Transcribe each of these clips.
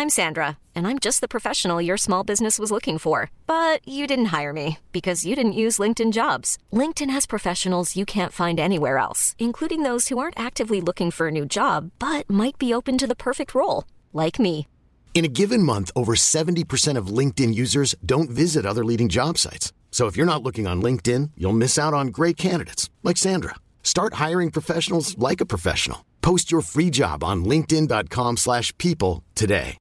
I'm Sandra, and I'm just the professional your small business was looking for. But you didn't hire me because you didn't use LinkedIn Jobs. LinkedIn has professionals you can't find anywhere else, including those who aren't actively looking for a new job, but might be open to the perfect role, like me. In a given month, over 70% of LinkedIn users don't visit other leading job sites. So if you're not looking on LinkedIn, you'll miss out on great candidates like Sandra. Start hiring professionals like a professional. Post your free job on linkedin.com/people today.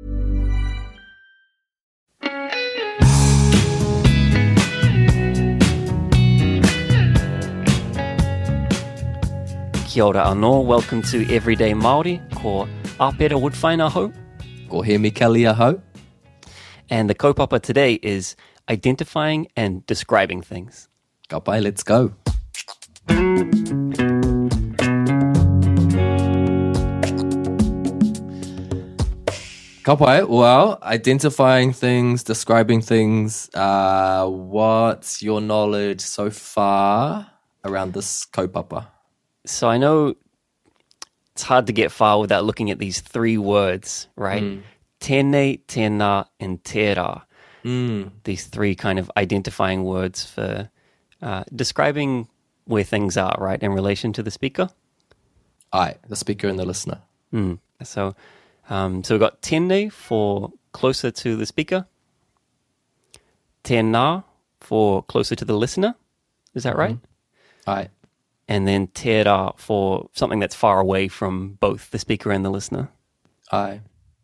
Kia ora anō, welcome to Everyday Māori, ko Apera Woodwhaina hau. Ko he Mikalia ho. And the kaupapa today is identifying and describing things. Ka pai, let's go. Ka pai, well, identifying things, describing things. What's your knowledge so far around this kaupapa? So I know it's hard to get far without looking at these three words, right? Tēnei, tēnā, and tērā. These three kind of identifying words for describing where things are, right, in relation to the speaker. Aye, the speaker and the listener. So we've got tēnei for closer to the speaker. Tēnā for closer to the listener. Is that right? Aye. And then tērā for something that's far away from both the speaker and the listener. Aye.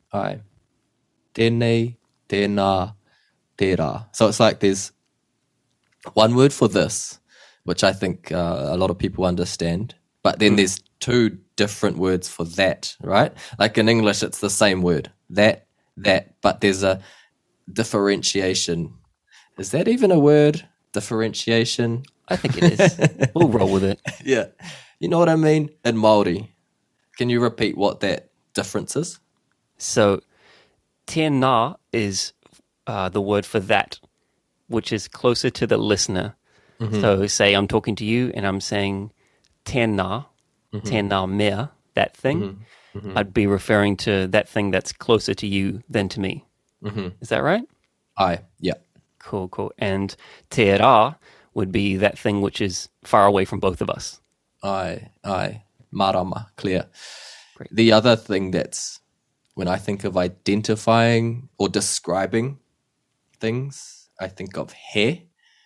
Tēnei, tēnā, tērā. So it's like there's one word for this, which I think a lot of people understand. But then there's two different words for that, right? Like in English, it's the same word. That, but there's a differentiation. Is that even a word? Differentiation? I think it is. We'll roll with it. Yeah. You know what I mean? In Māori. Can you repeat what that difference is? So, tēnā is the word for that, which is closer to the listener. So, say I'm talking to you and I'm saying tēnā, tēnā mea, that thing. I'd be referring to that thing that's closer to you than to me. Is that right? Aye, yeah. Cool. And tērā would be that thing which is far away from both of us. Aye. Marama, clear. Great. The other thing that's, when I think of identifying or describing things, I think of he,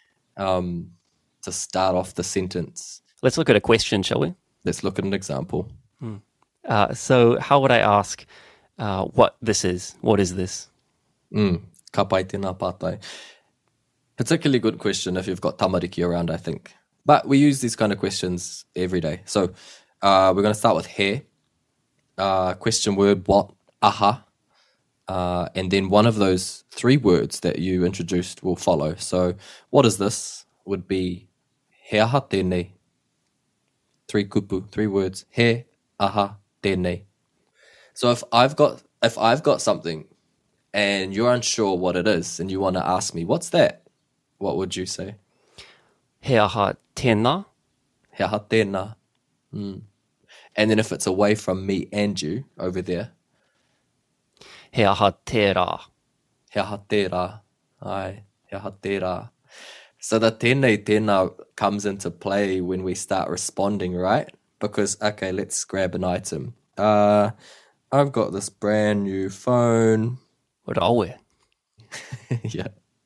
to start off the sentence. Let's look at a question, shall we? Let's look at an example. So how would I ask what this is? What is this? Ka pai tēnā pātai. Particularly good question if you've got tamariki around, I think. But we use these kind of questions every day. So we're going to start with he. Question word, what, aha. And then one of those three words that you introduced will follow. So what is this would be he aha tēnei. Three kupu, three words. He aha tēnei. So if I've got something and you're unsure what it is and you want to ask me, what's that? What would you say? He aha tēnā. He aha tēnā. And then if it's away from me and you over there, He aha tērā. he aha tērā. Aye, he aha tērā. So the tēnei tēnā comes into play when we start responding, right? Because, okay, let's grab an item. I've got this brand new phone. Rawe. Yeah.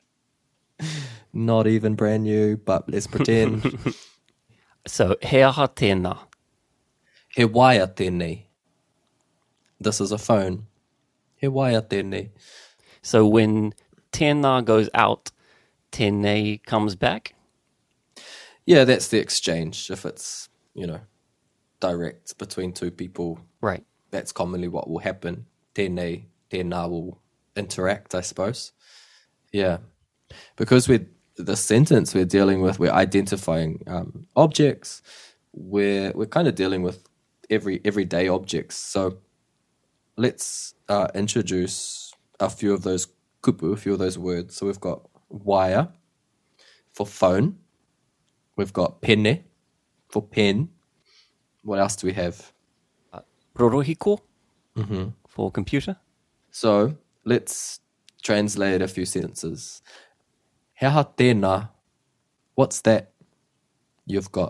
Not even brand new, but let's pretend. So, he aha tēnā. He waia tēnei. This is a phone. He waia tēnei. So when tēnā goes out, tēnei comes back? Yeah, that's the exchange. If it's, direct between two people, Right. that's commonly what will happen. Tēnei, tēnā will interact, I suppose. Yeah. Because the sentence we're dealing with, we're identifying objects. We're kind of dealing with everyday objects. So let's introduce a few of those kupu, a few of those words. So we've got wire for phone. We've got pene for pen. What else do we have? Rorohiko for computer. So let's translate a few sentences. He aha tēnā. What's that you've got?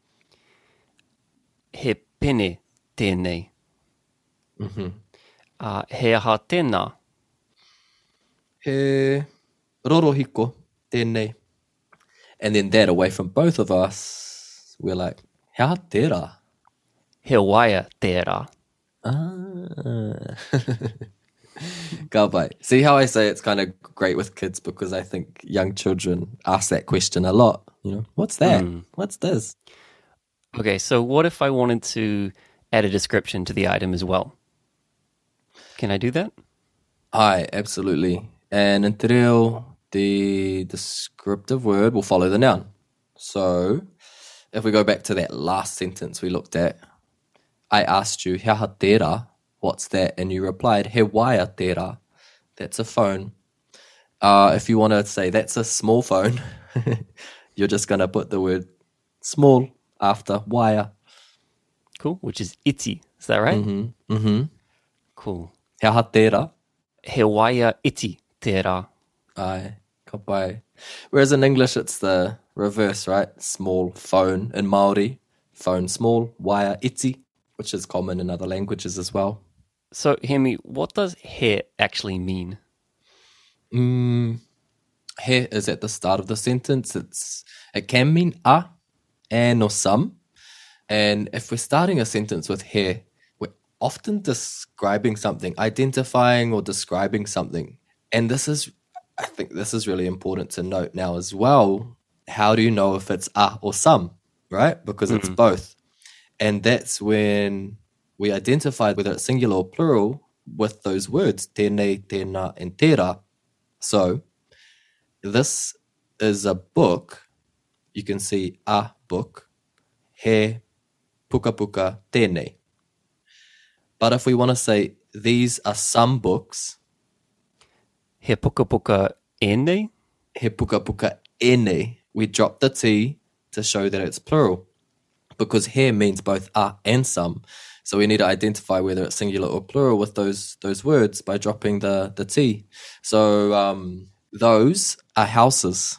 He pene tēnei. He aha tēnā. He rorohiko tēnei. And then that away from both of us, we're like, he aha tērā. He waia tērā. Ka pai. See how I say it's kind of great with kids because I think young children ask that question a lot. What's that? What's this? Okay, so what if I wanted to add a description to the item as well? Can I do that? Aye, absolutely. And in te reo, the descriptive word will follow the noun. So if we go back to that last sentence we looked at, I asked you, he aha tērā, what's that? And you replied, he waia tērā. That's a phone. If you want to say that's a small phone, you're just going to put the word small after waia. Cool, which is iti. Is that right? Mm-hmm. Cool. He aha tērā. He waia iti tērā. Aye, ka pai. Whereas in English, it's the reverse, right? Small phone. In Māori, phone small, waia iti, which is common in other languages as well. So, Hemi, what does he actually mean? He is at the start of the sentence. It can mean a, an, or some. And if we're starting a sentence with he, we're often describing something, identifying or describing something. And I think this is really important to note now as well. How do you know if it's a or some, right? Because it's both. And that's when we identify whether it's singular or plural with those words, tēnei, tēnā, and tērā. So this is a book. You can see a book, he puka puka tēnei. But if we want to say these are some books, He puka puka ēnei? he puka puka ēnei, we drop the T to show that it's plural. Because he means both a and some. So we need to identify whether it's singular or plural with those words by dropping the T. So those are houses.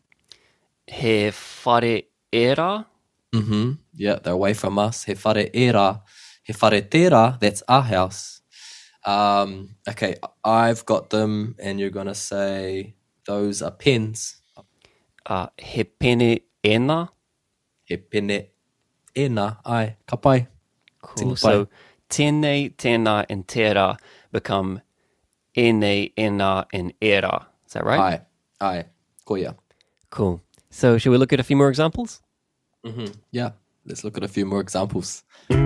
He whare era? Yeah, they're away from us. He whare era. He whare tērā, that's a house. Okay, I've got them, and you're going to say those are pens. He pene ena? He pene ena, ai, ka pai. Cool. So, tēnei, tēnā, and tērā become ēnei, ena, and era. Is that right? Ai, koia. Cool. So, should we look at a few more examples? Yeah, let's look at a few more examples.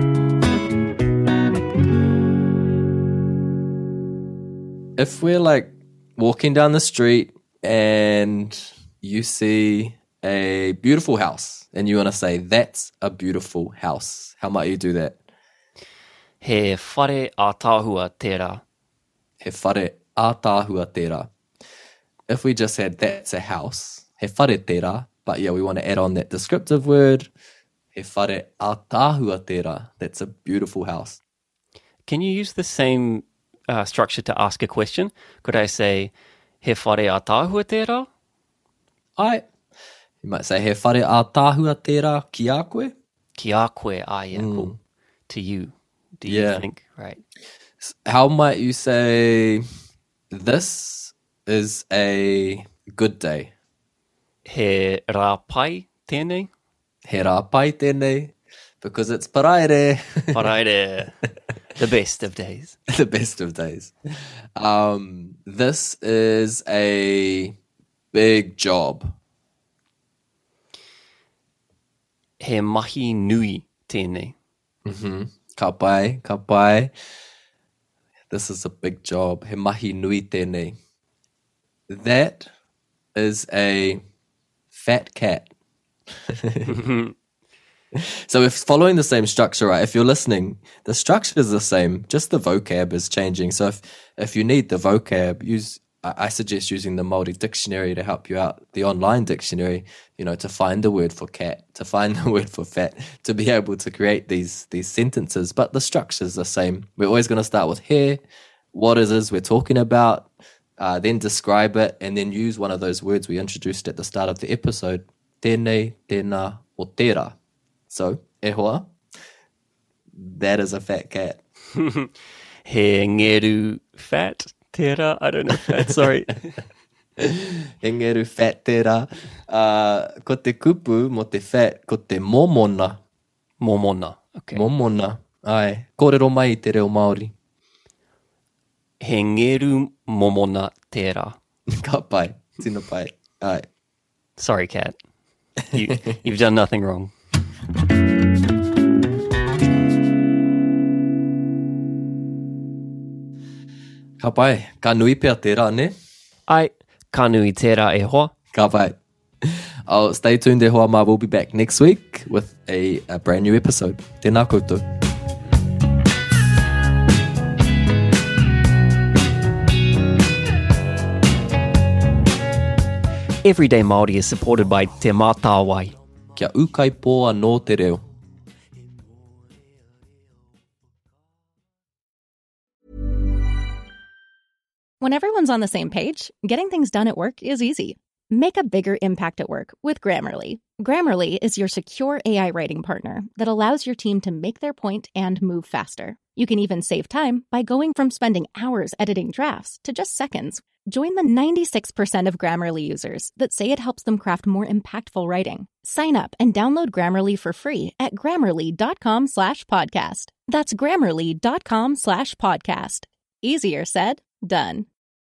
If we're like walking down the street and you see a beautiful house and you want to say, that's a beautiful house, how might you do that? He whare ātāhua tērā. He whare ātāhua tērā. If we just said, that's a house, he whare tērā, but yeah, we want to add on that descriptive word, he whare ātāhua tērā, that's a beautiful house. Can you use the same structure to ask a question? Could I say, he whare ātāhua tērā? You might say, he whare ātāhua tērā ki a koe? Ki a koe, yeah, cool. To you. Do you think? Right. How might you say, this is a good day? He rā pai tēnei? He rā pai tēnei, because it's paraire. Paraire. The best of days. The best of days. This is a big job. He mahi nui tēnei. Ka pai, ka pai. This is a big job. He mahi nui tēnei. That is a fat cat. So if following the same structure, right? If you're listening, the structure is the same, just the vocab is changing. So if you need the vocab, I suggest using the Māori dictionary to help you out, the online dictionary, to find the word for cat, to find the word for fat, to be able to create these sentences. But the structure is the same. We're always going to start with he, what it is we're talking about, then describe it, and then use one of those words we introduced at the start of the episode. Tēnei, tēnā, o tērā. So, e hoa, that is a fat cat. He ngeru fat tērā. I don't know if that's sorry. He ngeru fat tērā. Ko te kupu mo te fat, ko te momona. Momona. Okay. Momona. Ai, kōrero mai I te reo Māori. He ngeru momona tērā. Ka pai, tino pai. Ai. Sorry, cat. You've done nothing wrong. Ka pai, ka nui pia tērā, ne? Ai, ka nui tērā e hoa. Ka pai. I'll stay tuned e hoa ma. We'll be back next week with a brand new episode. Tēnā koutou. Everyday Māori is supported by Te Mātāwai. Kia ukai poa no te reo. When everyone's on the same page, getting things done at work is easy. Make a bigger impact at work with Grammarly. Grammarly is your secure AI writing partner that allows your team to make their point and move faster. You can even save time by going from spending hours editing drafts to just seconds. Join the 96% of Grammarly users that say it helps them craft more impactful writing. Sign up and download Grammarly for free at Grammarly.com/podcast. That's Grammarly.com/podcast. Easier said, done.